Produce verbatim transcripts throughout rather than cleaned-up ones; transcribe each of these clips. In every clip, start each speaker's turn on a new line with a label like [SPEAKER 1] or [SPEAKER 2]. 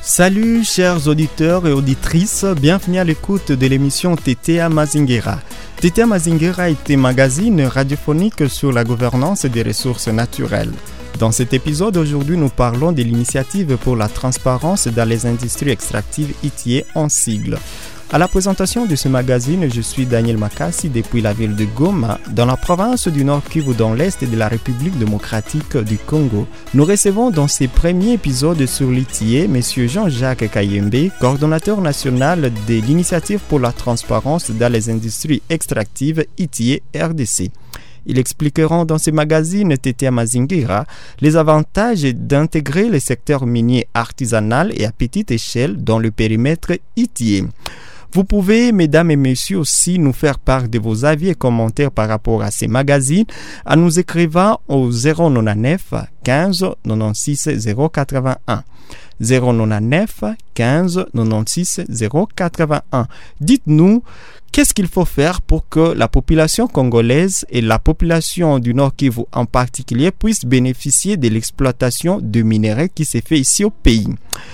[SPEAKER 1] Salut chers auditeurs et auditrices, bienvenue à l'écoute de l'émission Tetea Mazingira. Tetea Mazingira est un magazine radiophonique sur la gouvernance des ressources naturelles. Dans cet épisode, aujourd'hui, nous parlons de l'initiative pour la transparence dans les industries extractives I T I E en sigle. À la présentation de ce magazine, je suis Daniel Makassi depuis la ville de Goma, dans la province du Nord Kivu, dans l'est de la République démocratique du Congo. Nous recevons dans ces premiers épisodes sur l'I T I E M. Jean-Jacques Kayembe, coordonnateur national de l'initiative pour la transparence dans les industries extractives I T I E R D C. Ils expliqueront dans ce magazine Tetea Mazingira les avantages d'intégrer le secteur minier artisanal et à petite échelle dans le périmètre I T I E. Vous pouvez, mesdames et messieurs, aussi nous faire part de vos avis et commentaires par rapport à ces magazines en nous écrivant au zéro neuf quinze quatre-vingt-seize zéro quatre-vingt-un. zéro neuf quinze quatre-vingt-seize zéro quatre-vingt-un. Dites-nous, qu'est-ce qu'il faut faire pour que la population congolaise et la population du Nord Kivu en particulier puissent bénéficier de l'exploitation de minerais qui s'est fait ici au pays?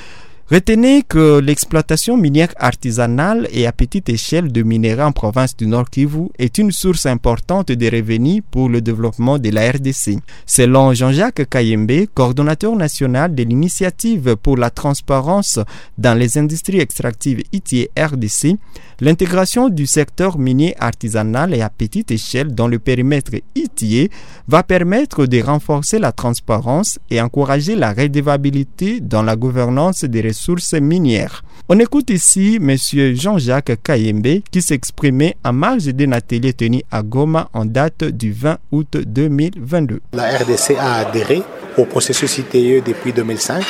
[SPEAKER 1] Retenez que l'exploitation minière artisanale et à petite échelle de minerais en province du Nord Kivu est une source importante de revenus pour le développement de la R D C. Selon Jean-Jacques Kayembe, coordonnateur national de l'initiative pour la transparence dans les industries extractives I T I E R D C, l'intégration du secteur minier artisanal et à petite échelle dans le périmètre I T I E va permettre de renforcer la transparence et encourager la redevabilité dans la gouvernance des ressources sources minières. On écoute ici M. Jean-Jacques Kayembe qui s'exprimait en marge d'un atelier tenu à Goma en date du vingt août deux mille vingt-deux.
[SPEAKER 2] La R D C a adhéré au processus I T I E depuis deux mille cinq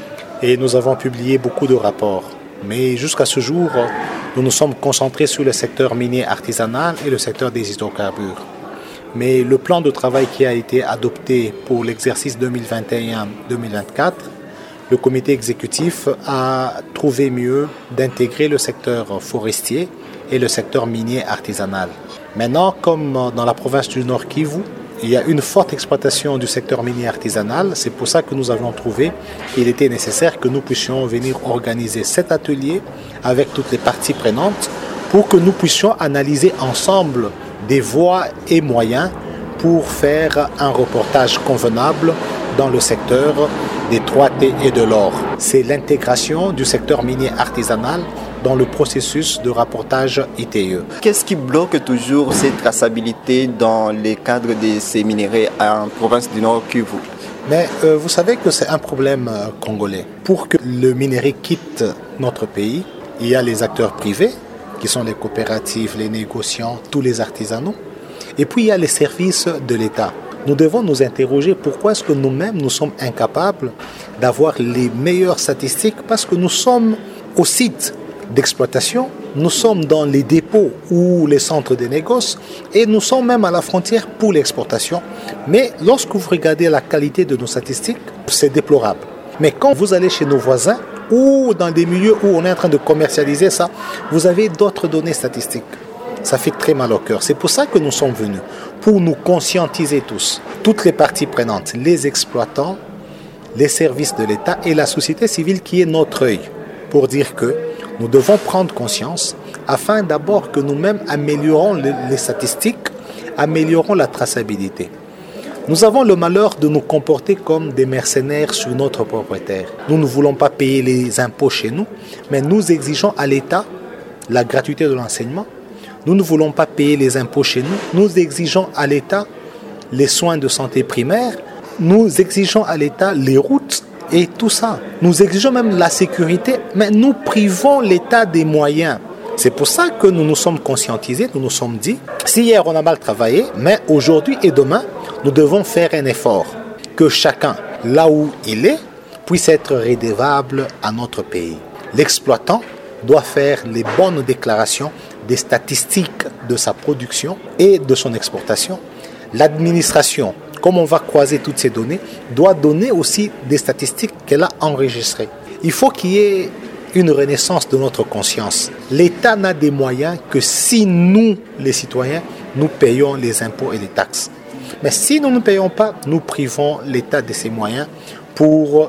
[SPEAKER 2] et nous avons publié beaucoup de rapports. Mais jusqu'à ce jour, nous nous sommes concentrés sur le secteur minier artisanal et le secteur des hydrocarbures. Mais le plan de travail qui a été adopté pour l'exercice deux mille vingt et un deux mille vingt-quatre, le comité exécutif a trouvé mieux d'intégrer le secteur forestier et le secteur minier artisanal. Maintenant, comme dans la province du Nord Kivu, il y a une forte exploitation du secteur minier artisanal. C'est pour ça que nous avions trouvé qu'il était nécessaire que nous puissions venir organiser cet atelier avec toutes les parties prenantes pour que nous puissions analyser ensemble des voies et moyens pour faire un reportage convenable dans le secteur des trois T et de l'or. C'est l'intégration du secteur minier artisanal dans le processus de rapportage I T I E.
[SPEAKER 3] Qu'est-ce qui bloque toujours cette traçabilité dans le cadre de ces minéraux en province du Nord Kivu?
[SPEAKER 2] Mais euh, vous savez que c'est un problème euh, congolais. Pour que le minerai quitte notre pays, il y a les acteurs privés, qui sont les coopératives, les négociants, tous les artisanaux. Et puis il y a les services de l'État. Nous devons nous interroger pourquoi est-ce que nous-mêmes nous sommes incapables d'avoir les meilleures statistiques, parce que nous sommes au site d'exploitation, nous sommes dans les dépôts ou les centres de négoce et nous sommes même à la frontière pour l'exportation. Mais lorsque vous regardez la qualité de nos statistiques, c'est déplorable. Mais quand vous allez chez nos voisins ou dans des milieux où on est en train de commercialiser ça, vous avez d'autres données statistiques. Ça fait très mal au cœur. C'est pour ça que nous sommes venus, pour nous conscientiser tous, toutes les parties prenantes, les exploitants, les services de l'État et la société civile qui est notre œil, pour dire que nous devons prendre conscience afin d'abord que nous-mêmes améliorons les statistiques, améliorons la traçabilité. Nous avons le malheur de nous comporter comme des mercenaires sur notre propriétaire. Nous ne voulons pas payer les impôts chez nous, mais nous exigeons à l'État la gratuité de l'enseignement. Nous ne voulons pas payer les impôts chez nous. Nous exigeons à l'État les soins de santé primaires. Nous exigeons à l'État les routes et tout ça. Nous exigeons même la sécurité, mais nous privons l'État des moyens. C'est pour ça que nous nous sommes conscientisés, nous nous sommes dit, si hier on a mal travaillé, mais aujourd'hui et demain, nous devons faire un effort. Que chacun, là où il est, puisse être redevable à notre pays. L'exploitant doit faire les bonnes déclarations des statistiques de sa production et de son exportation. L'administration, comme on va croiser toutes ces données, doit donner aussi des statistiques qu'elle a enregistrées. Il faut qu'il y ait une renaissance de notre conscience. L'État n'a des moyens que si nous, les citoyens, nous payons les impôts et les taxes. Mais si nous ne payons pas, nous privons l'État de ses moyens pour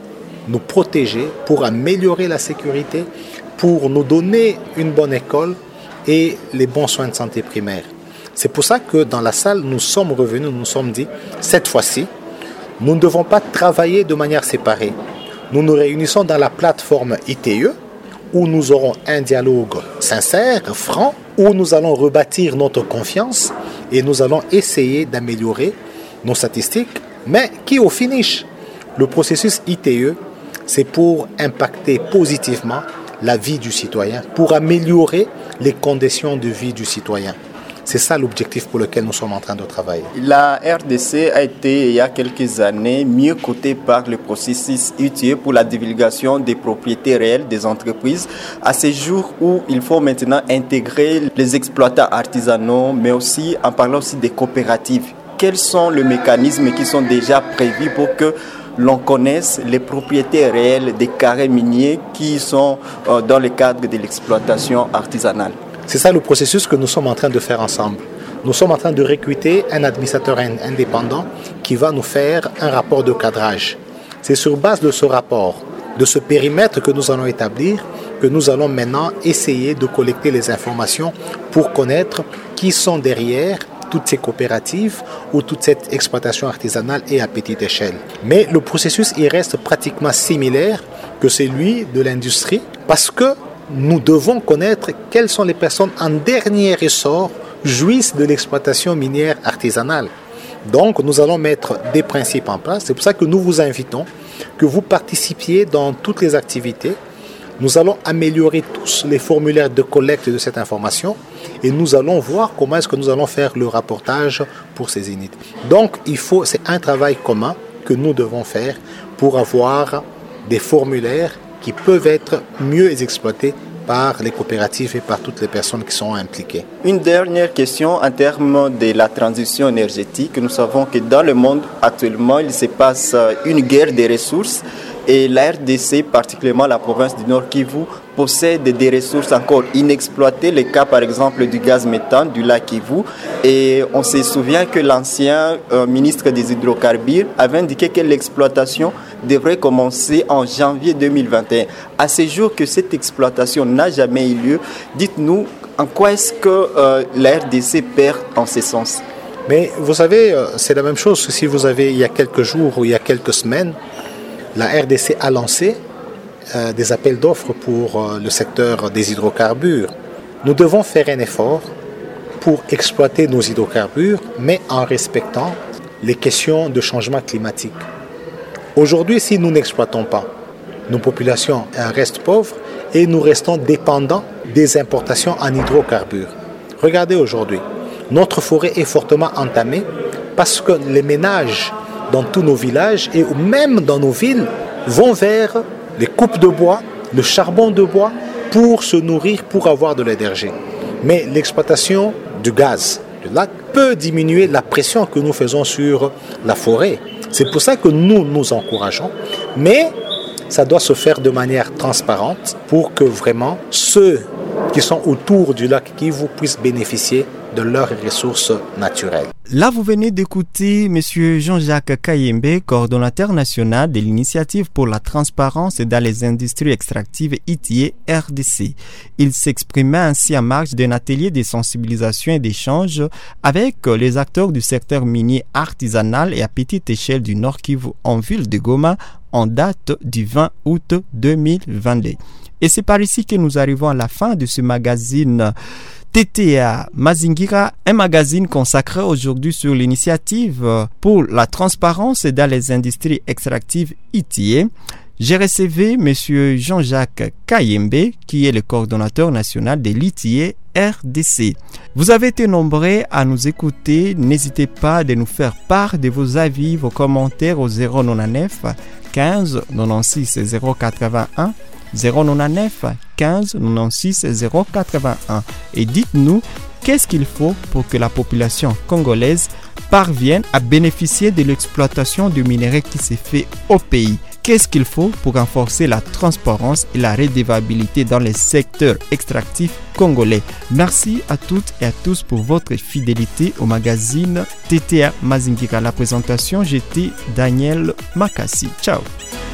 [SPEAKER 2] nous protéger, pour améliorer la sécurité, pour nous donner une bonne école et les bons soins de santé primaires. C'est pour ça que dans la salle, nous sommes revenus, nous nous sommes dit, cette fois-ci, nous ne devons pas travailler de manière séparée. Nous nous réunissons dans la plateforme I T E, où nous aurons un dialogue sincère, franc, où nous allons rebâtir notre confiance et nous allons essayer d'améliorer nos statistiques, mais qui au finish, le processus I T E, c'est pour impacter positivement la vie du citoyen, pour améliorer les conditions de vie du citoyen. C'est ça l'objectif pour lequel nous sommes en train de travailler.
[SPEAKER 3] La R D C a été, il y a quelques années, mieux cotée par le processus I T E pour la divulgation des propriétés réelles des entreprises. À ces jours où il faut maintenant intégrer les exploitants artisanaux, mais aussi en parlant aussi des coopératives. Quels sont les mécanismes qui sont déjà prévus pour que l'on connaisse les propriétés réelles des carrés miniers qui sont euh, dans le cadre de l'exploitation artisanale?
[SPEAKER 2] C'est ça le processus que nous sommes en train de faire ensemble. Nous sommes en train de recruter un administrateur indépendant qui va nous faire un rapport de cadrage. C'est sur base de ce rapport, de ce périmètre que nous allons établir, que nous allons maintenant essayer de collecter les informations pour connaître qui sont derrière toutes ces coopératives ou toute cette exploitation artisanale et à petite échelle. Mais le processus il reste pratiquement similaire que celui de l'industrie parce que nous devons connaître quelles sont les personnes en dernier ressort jouissent de l'exploitation minière artisanale. Donc nous allons mettre des principes en place. C'est pour ça que nous vous invitons, que vous participiez dans toutes les activités. Nous allons améliorer tous les formulaires de collecte de cette information et nous allons voir comment est-ce que nous allons faire le rapportage pour ces unités. Donc il faut, c'est un travail commun que nous devons faire pour avoir des formulaires qui peuvent être mieux exploités par les coopératives et par toutes les personnes qui sont impliquées.
[SPEAKER 3] Une dernière question en termes de la transition énergétique. Nous savons que dans le monde actuellement, il se passe une guerre des ressources et la R D C, particulièrement la province du Nord Kivu, possède des ressources encore inexploitées, le cas par exemple du gaz méthane du lac Kivu. Et on se souvient que l'ancien euh, ministre des hydrocarbures avait indiqué que l'exploitation devrait commencer en janvier deux mille vingt et un. À ce jour que cette exploitation n'a jamais eu lieu, dites-nous en quoi est-ce que euh, la R D C perd en ce sens?
[SPEAKER 2] Mais vous savez, c'est la même chose que si vous avez, il y a quelques jours ou il y a quelques semaines, la R D C a lancé euh, des appels d'offres pour euh, le secteur des hydrocarbures. Nous devons faire un effort pour exploiter nos hydrocarbures, mais en respectant les questions de changement climatique. Aujourd'hui, si nous n'exploitons pas, nos populations restent pauvres et nous restons dépendants des importations en hydrocarbures. Regardez aujourd'hui, notre forêt est fortement entamée parce que les ménages dans tous nos villages et même dans nos villes vont vers les coupes de bois, le charbon de bois pour se nourrir, pour avoir de l'énergie. Mais l'exploitation du gaz du lac peut diminuer la pression que nous faisons sur la forêt. C'est pour ça que nous nous encourageons, mais ça doit se faire de manière transparente pour que vraiment ceux qui sont autour du lac Kivu puissent bénéficier de leurs ressources naturelles.
[SPEAKER 1] Là, vous venez d'écouter M. Jean-Jacques Kayembe, coordonnateur national de l'initiative pour la transparence dans les industries extractives I T E R D C. Il s'exprimait ainsi en marge d'un atelier de sensibilisation et d'échange avec les acteurs du secteur minier artisanal et à petite échelle du Nord Kivu en ville de Goma en date du vingt août deux mille vingt-deux. Et c'est par ici que nous arrivons à la fin de ce magazine T T A Mazingira, un magazine consacré aujourd'hui sur l'initiative pour la transparence dans les industries extractives I T E. J'ai recevé M. Jean-Jacques Kayembe, qui est le coordonnateur national de l'I T E R D C. Vous avez été nombreux à nous écouter. N'hésitez pas de nous faire part de vos avis, vos commentaires au zéro neuf quinze quatre-vingt-seize zéro quatre-vingt-un. zéro neuf quinze quatre-vingt-seize zéro quatre-vingt-un et dites-nous qu'est-ce qu'il faut pour que la population congolaise parvienne à bénéficier de l'exploitation du minerai qui se fait au pays. Qu'est-ce qu'il faut pour renforcer la transparence et la redevabilité dans les secteurs extractifs congolais. Merci à toutes et à tous pour votre fidélité au magazine T T A Mazingira. La présentation, j'étais Daniel Makassi. Ciao.